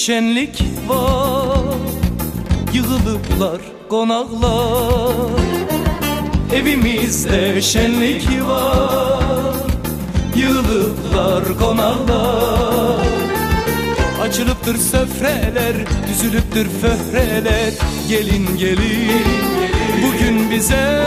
şenlik var, yığılıplar konaklar. Evimizde şenlik var, yığılıplar konaklar. Açılıptır söfreler, düzülüptür föhreler. Gelin gelin bugün bize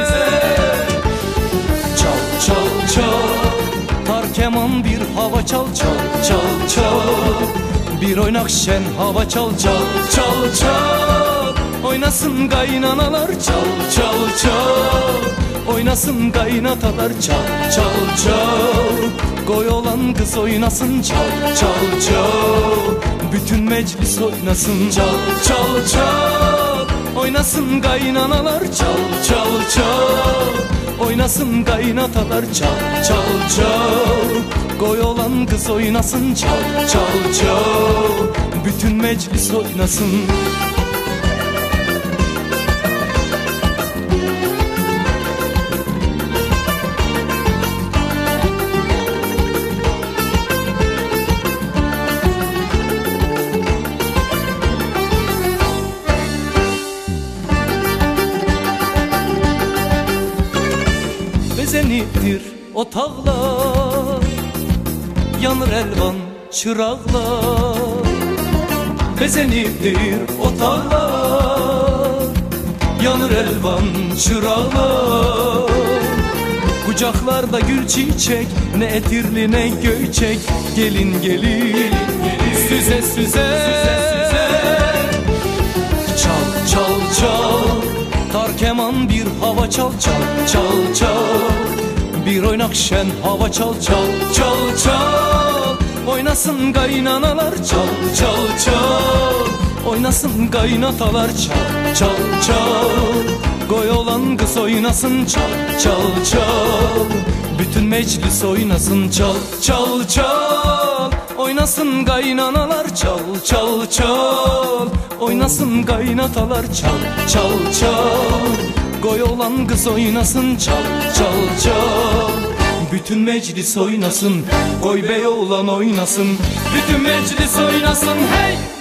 çal çal çal, tar keman bir hava çal çal çal çal. Bir oynak şen hava çal çal çal çal. Oynasın kaynanalar çal çal çal. Oynasın kaynatalar çal çal çal. Koy olan kız oynasın çal çal çal. Bütün meclis oynasın çal çal çal. Oynasın kaynanalar çal çal çal. Oynasın kaynatalar çal çal çal. Koy olan kız oynasın çal çal çal. Bütün meclis oynasın. Bezeniptir otağlar, yanır elvan çırağlar. Bezeniptir otağlar, yanır elvan çırağlar. Kucaklarda gül çiçek, ne etirli ne göçek. Gelin gelin süze süze, çal çal çal. Tar keman bir hava çal çal çal çal. Bir oynak şen hava çal çal çal çal. Oynasın kaynanalar çal çal çal. Oynasın kaynatalar çal çal çal. Koy olan kız oynasın çal çal çal. Bütün meclis oynasın çal çal çal. Oynasın kaynanalar çal çal çal. Oynasın kaynatalar çal çal çal. Koy olan kız oynasın çal çal çal. Bütün meclis oynasın. Koy bey oğlan oynasın. Bütün meclis oynasın hey.